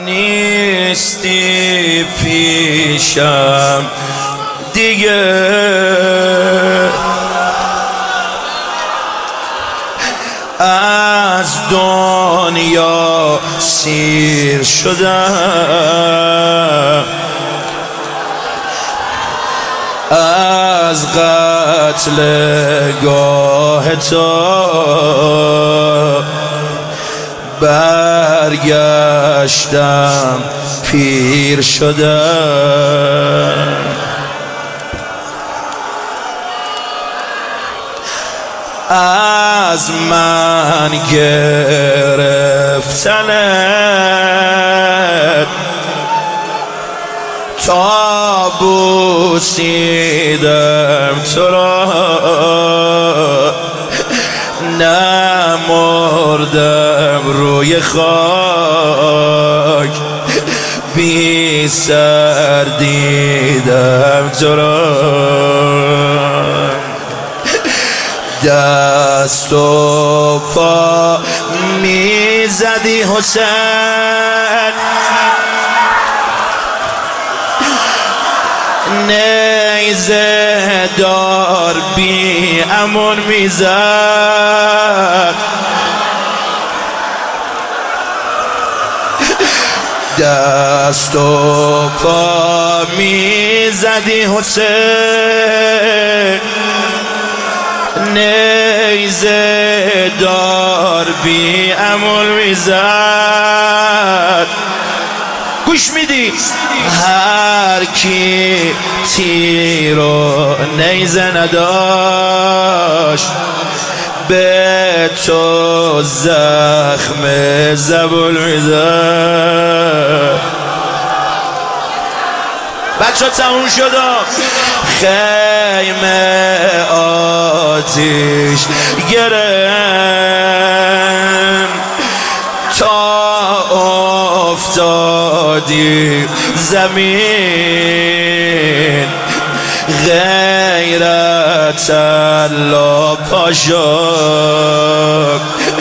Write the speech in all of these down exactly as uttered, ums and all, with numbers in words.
نیستی پیشم دیگه، از دنیا سیر شدم، از قتل گاه تو برگشتم پیر شدم. از من گرفتنت تا بوسیدم تو را، نمردم روی خاک، بی سر دیدم تو را. دست و پا میزدی حسین، نیزه دار بی امون میزد، دست و پا میزدی حسین، نیزه دار بی امون میزد. گوش میدی؟ هر کی تیر و نیزه نداشت به تو زخم زبون میزد. بچه تموم شد، خیمه آتیش گرم تا افتادی زمین، غیرت الله پاشد،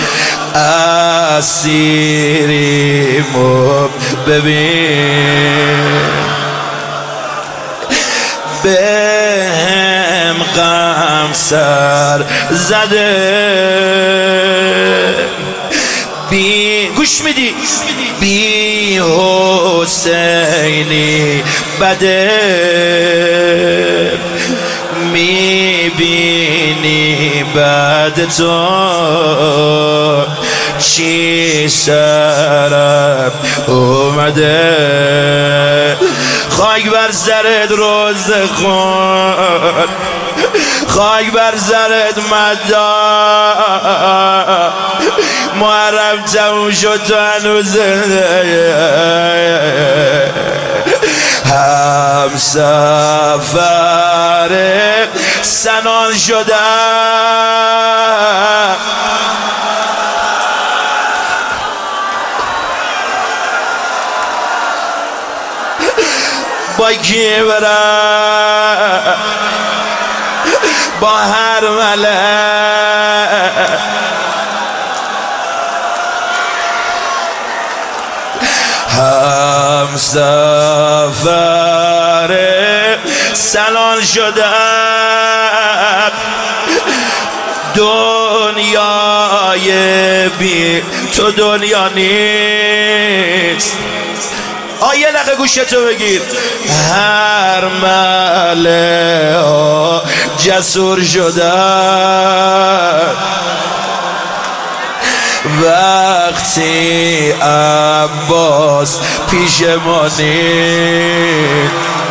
اسیریمو ببین. بهم غم سر زده، بی گوش میدی؟ بی حسینی بده، میبینی بعد تو چی سرم اومده. خاک بر سرت روز خون، خاک بر سرت مدار، محرم تموم شد تو هنوز هم سفر سنان شدم. با کی برم؟ با هر ملک، هم سفر سنان شدم. دنیای بی تو دنیا نیست. آه یه لقه گوشتو بگیر. هر مله ها جسور شدن وقتی عباس پیش ما نیست.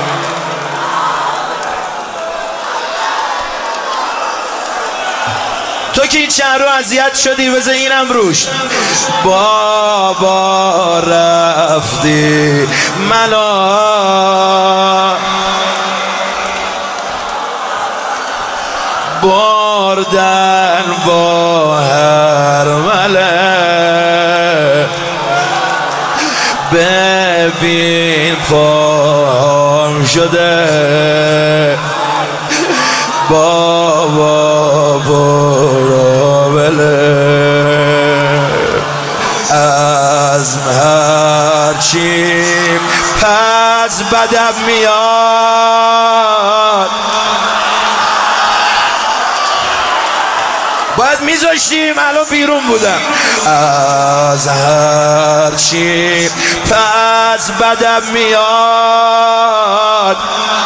تو که این چند رو اذیت شدی بذار اینم روش. بابا رفتی ملا بردن با هر ملک، ببین پام شده بابا برو بله. از هر هرچی پس بدم میاد. باید میذاشتیم الان بیرون بودم. از هرچی پس بدم میاد،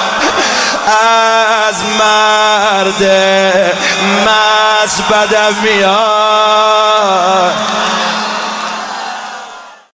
از مرد مست بدم میاد.